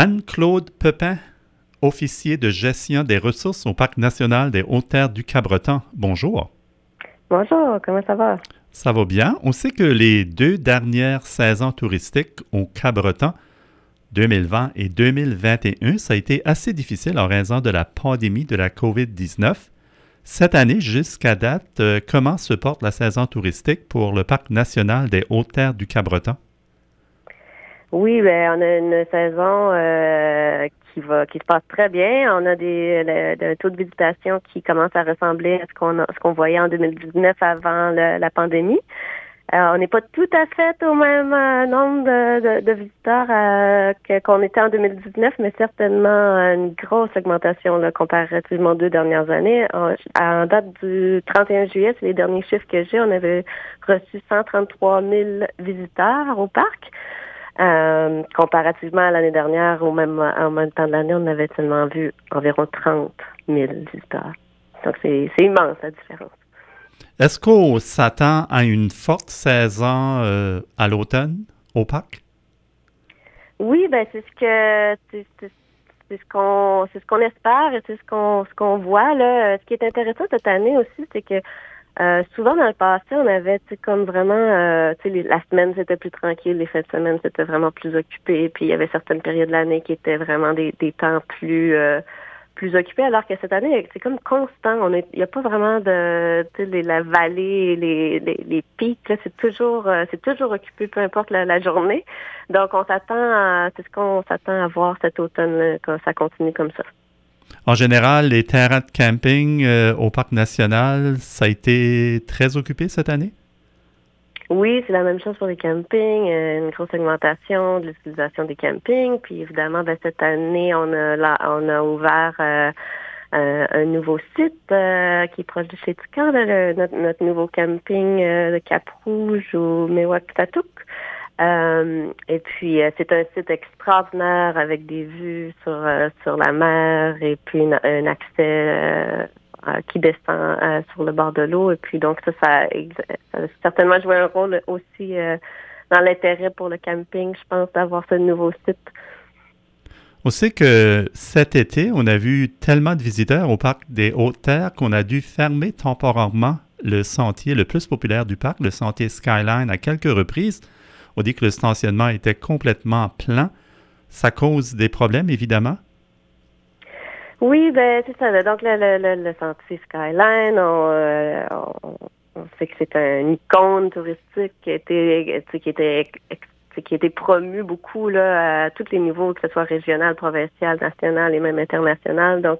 Anne-Claude Pepin, officier de gestion des ressources au Parc national des Hautes-Terres du Cabreton. Bonjour. Bonjour, comment ça va? Ça va bien. On sait que les deux dernières saisons touristiques au Cabreton, 2020 et 2021, ça a été assez difficile en raison de la pandémie de la COVID-19. Cette année, jusqu'à date, comment se porte la saison touristique pour le Parc national des Hautes-Terres du Cabreton? Oui, on a une saison qui se passe très bien. On a un taux de visitation qui commence à ressembler à ce qu'on voyait en 2019 avant la pandémie. On n'est pas tout à fait au même nombre de visiteurs qu'on était en 2019, mais certainement une grosse augmentation là, comparativement aux 2 dernières années. En date du 31 juillet, c'est les derniers chiffres que j'ai, on avait reçu 133 000 visiteurs au parc. Comparativement à l'année dernière, en même temps de l'année, on avait seulement vu environ 30 000 visiteurs. Donc, c'est immense la différence. Est-ce qu'on s'attend à une forte saison à l'automne au parc? Oui, c'est ce qu'on espère et c'est ce qu'on voit là. Ce qui est intéressant cette année aussi, c'est que souvent dans le passé, on avait comme vraiment la semaine c'était plus tranquille, les fins de semaine c'était vraiment plus occupé, puis il y avait certaines périodes de l'année qui étaient vraiment des temps plus occupés, alors que cette année c'est comme constant. Il n'y a pas vraiment de la vallée, les pics, là, c'est toujours occupé, peu importe la journée. Donc c'est ce qu'on s'attend à voir cet automne là, quand ça continue comme ça. En général, les terrains de camping au parc national, ça a été très occupé cette année? Oui, c'est la même chose pour les campings, une grosse augmentation de l'utilisation des campings. Puis évidemment, cette année, on a ouvert un nouveau site qui est proche de chez Toucan, notre nouveau camping de Cap-Rouge au Mewaktatuk. Et puis, c'est un site extraordinaire avec des vues sur la mer et puis un accès qui descend sur le bord de l'eau. Et puis, donc, ça a certainement joué un rôle aussi dans l'intérêt pour le camping, je pense, d'avoir ce nouveau site. On sait que cet été, on a vu tellement de visiteurs au parc des Hautes-Terres qu'on a dû fermer temporairement le sentier le plus populaire du parc, le sentier Skyline, à quelques reprises. On dit que le stationnement était complètement plein. Ça cause des problèmes, évidemment. Oui, c'est ça. Donc, le sentier Skyline, on sait que c'est une icône touristique qui a été promue beaucoup là, à tous les niveaux, que ce soit régional, provincial, national et même international. Donc,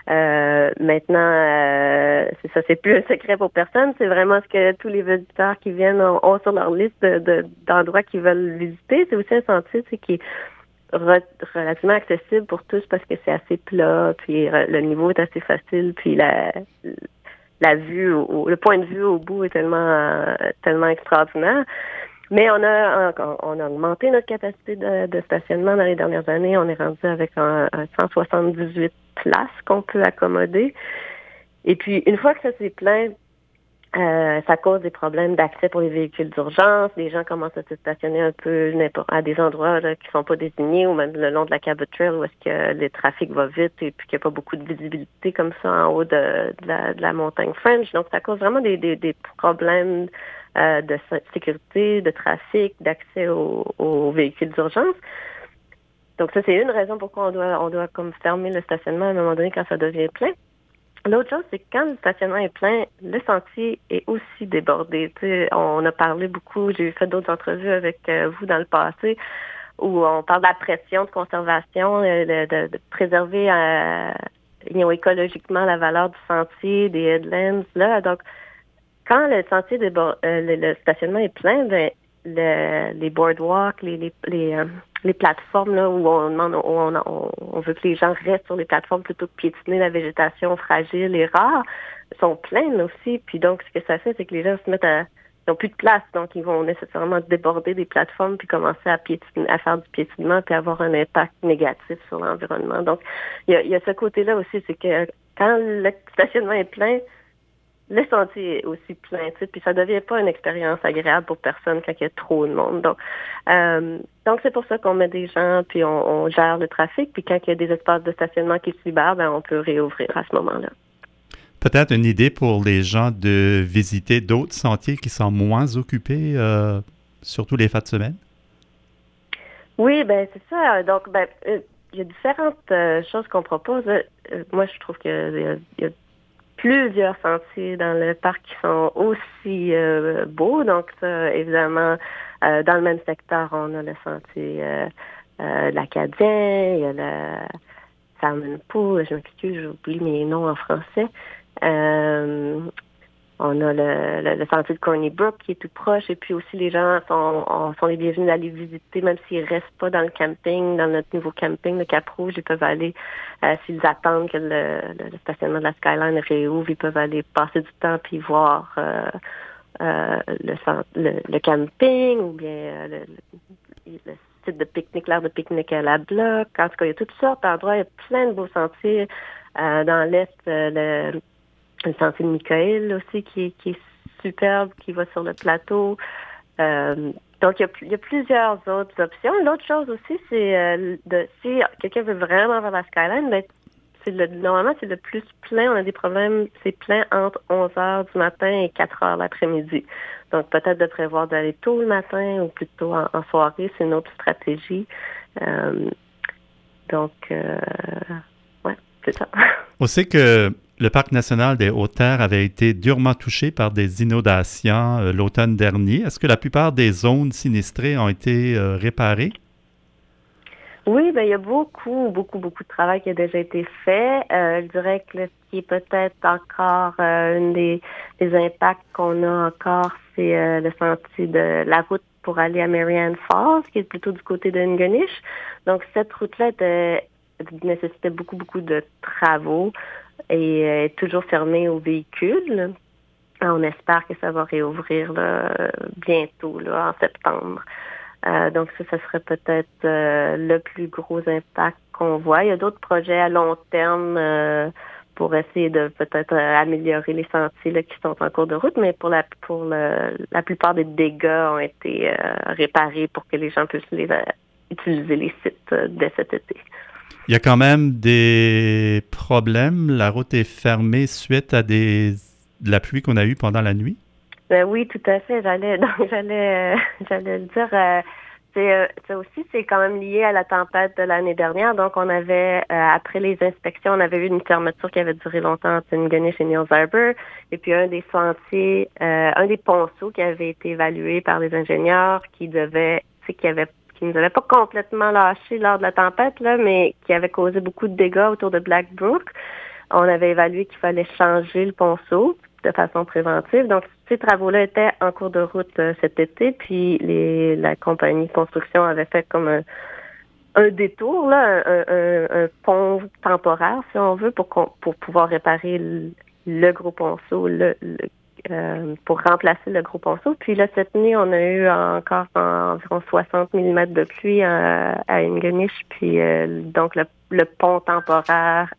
maintenant, c'est ça, c'est plus un secret pour personne. C'est vraiment ce que tous les visiteurs qui viennent ont sur leur liste d'endroits qu'ils veulent visiter. C'est aussi un sentier qui est relativement accessible pour tous parce que c'est assez plat, puis le niveau est assez facile, puis la vue, le point de vue au bout est tellement extraordinaire. Mais on a augmenté notre capacité de stationnement dans les dernières années. On est rendu avec un 178 places qu'on peut accommoder. Et puis, une fois que ça s'est plein, ça cause des problèmes d'accès pour les véhicules d'urgence. Les gens commencent à se stationner un peu à des endroits là, qui sont pas désignés ou même le long de la Cabot Trail où est-ce que le trafic va vite et puis qu'il n'y a pas beaucoup de visibilité comme ça en haut de la montagne French. Donc, ça cause vraiment des problèmes de sécurité, de trafic, d'accès aux véhicules d'urgence. Donc, ça, c'est une raison pourquoi on doit comme fermer le stationnement à un moment donné quand ça devient plein. L'autre chose, c'est que quand le stationnement est plein, le sentier est aussi débordé. T'sais, on a parlé beaucoup, j'ai fait d'autres entrevues avec vous dans le passé, où on parle de la pression de conservation, de préserver écologiquement la valeur du sentier, des headlands. Là. Donc, quand le sentier le stationnement est plein, les boardwalks, les plateformes là, où on demande, on veut que les gens restent sur les plateformes plutôt que piétiner la végétation fragile et rare, sont pleines aussi. Puis donc, ce que ça fait, c'est que les gens se mettent ils n'ont plus de place, donc ils vont nécessairement déborder des plateformes puis commencer à faire du piétinement puis avoir un impact négatif sur l'environnement. Donc, il y a ce côté-là aussi, c'est que quand le stationnement est plein, le sentier est aussi plein, tu sais, puis ça devient pas une expérience agréable pour personne quand il y a trop de monde. Donc c'est pour ça qu'on met des gens, puis on gère le trafic, puis quand il y a des espaces de stationnement qui se libèrent, ben on peut réouvrir à ce moment-là. Peut-être une idée pour les gens de visiter d'autres sentiers qui sont moins occupés, surtout les fins de semaine? Oui, ben c'est ça. Donc, il y a différentes choses qu'on propose. Moi, je trouve qu'il y a plusieurs sentiers dans le parc qui sont aussi beaux. Donc, ça, évidemment, dans le même secteur, on a le sentier l'Acadien, il y a le Salmon Pool, je m'excuse, j'oublie mes noms en français. On a le sentier de Corny Brook qui est tout proche, et puis aussi les gens sont les bienvenus d'aller visiter, même s'ils restent pas dans le camping, dans notre nouveau camping de Cap-Rouge, ils peuvent aller, s'ils attendent que le stationnement de la Skyline réouvre, ils peuvent aller passer du temps puis voir le camping ou bien le site de pique-nique, l'aire de pique-nique à la Bloc. En tout cas, il y a toutes sortes d'endroits, il y a plein de beaux sentiers. Dans l'Est, le sentier de Michael aussi qui est superbe, qui va sur le plateau. Donc, il y a plusieurs autres options. L'autre chose aussi, c'est si quelqu'un veut vraiment voir la Skyline, ben, normalement, c'est le plus plein. On a des problèmes, c'est plein entre 11 heures du matin et 4 heures l'après-midi. Donc, peut-être de prévoir d'aller tôt le matin ou plutôt en soirée, c'est une autre stratégie. Ouais, c'est ça. On sait que le Parc national des Hautes-Terres avait été durement touché par des inondations l'automne dernier. Est-ce que la plupart des zones sinistrées ont été réparées? Oui, ben il y a beaucoup de travail qui a déjà été fait. Je dirais que ce qui est peut-être encore une des impacts qu'on a encore, c'est le sentier de la route pour aller à Marianne Falls, qui est plutôt du côté de Ngonish. Donc cette route-là nécessitait beaucoup de travaux et est toujours fermée aux véhicules. On espère que ça va réouvrir là, bientôt, là, en septembre. Donc ça serait peut-être le plus gros impact qu'on voit. Il y a d'autres projets à long terme pour essayer de peut-être améliorer les sentiers là, qui sont en cours de route, mais pour la plupart des dégâts ont été réparés pour que les gens puissent utiliser les sites dès cet été. Il y a quand même des problèmes. La route est fermée suite à de la pluie qu'on a eue pendant la nuit? Oui, tout à fait. J'allais le dire. C'est quand même lié à la tempête de l'année dernière. Donc, on avait, après les inspections, on avait eu une fermeture qui avait duré longtemps entre Ngonish et Niels Arbor. Et puis, un des sentiers, un des ponceaux qui avait été évalué par les ingénieurs qui nous avait pas complètement lâché lors de la tempête, là, mais qui avait causé beaucoup de dégâts autour de Black Brook. On avait évalué qu'il fallait changer le ponceau de façon préventive. Donc, ces travaux-là étaient en cours de route cet été, puis la compagnie de construction avait fait comme un détour, là, un pont temporaire, si on veut, pour pouvoir réparer le gros ponceau, pour remplacer le gros ponceau. Puis là, cette nuit, on a eu encore environ 60 mm de pluie à Ngonish, puis donc le pont temporaire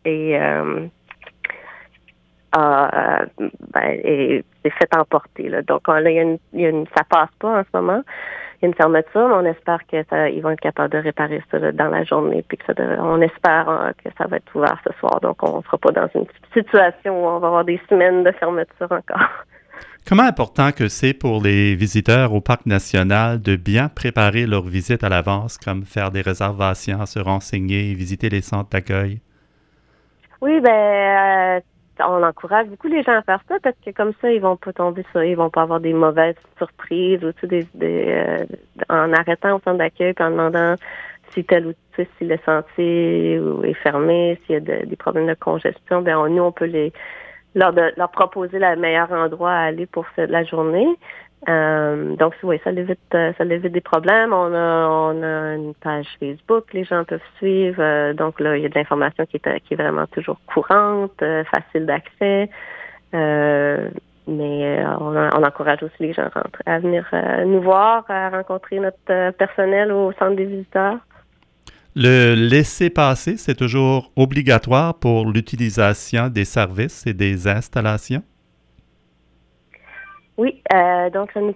s'est fait emporter. Là. Donc là, ça passe pas en ce moment. Il y a une fermeture, mais on espère qu'ils vont être capables de réparer ça là, dans la journée, puis on espère que ça va être ouvert ce soir. Donc on ne sera pas dans une situation où on va avoir des semaines de fermeture encore. Comment important que c'est pour les visiteurs au Parc national de bien préparer leur visite à l'avance, comme faire des réservations, se renseigner, visiter les centres d'accueil? Oui, on encourage beaucoup les gens à faire ça parce que comme ça, ils vont pas tomber ils vont pas avoir des mauvaises surprises ou en arrêtant au centre d'accueil puis en demandant si si le sentier est fermé, s'il y a des problèmes de congestion, nous on peut leur proposer le meilleur endroit à aller pour la journée. Donc oui, ça évite des problèmes. On a une page Facebook, les gens peuvent suivre. Donc là, il y a de l'information qui est vraiment toujours courante, facile d'accès. Mais on encourage aussi les gens à venir nous voir, à rencontrer notre personnel au centre des visiteurs. Le laisser-passer, c'est toujours obligatoire pour l'utilisation des services et des installations? Oui, donc ça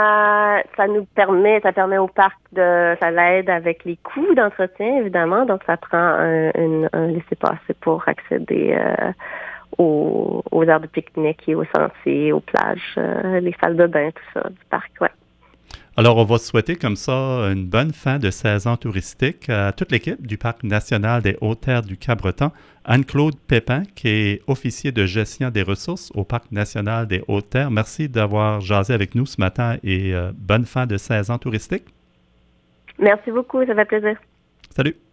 permet au parc ça l'aide avec les coûts d'entretien, évidemment. Donc ça prend un laissez-passer pour accéder aux aires de pique-nique et aux sentiers, aux plages, les salles de bain, tout ça du parc, ouais. Alors, on va souhaiter comme ça une bonne fin de saison touristique à toute l'équipe du Parc national des Hautes-Terres du Cabreton. Anne-Claude Pépin, qui est officier de gestion des ressources au Parc national des Hautes-Terres. Merci d'avoir jasé avec nous ce matin et bonne fin de saison touristique. Merci beaucoup, ça fait plaisir. Salut.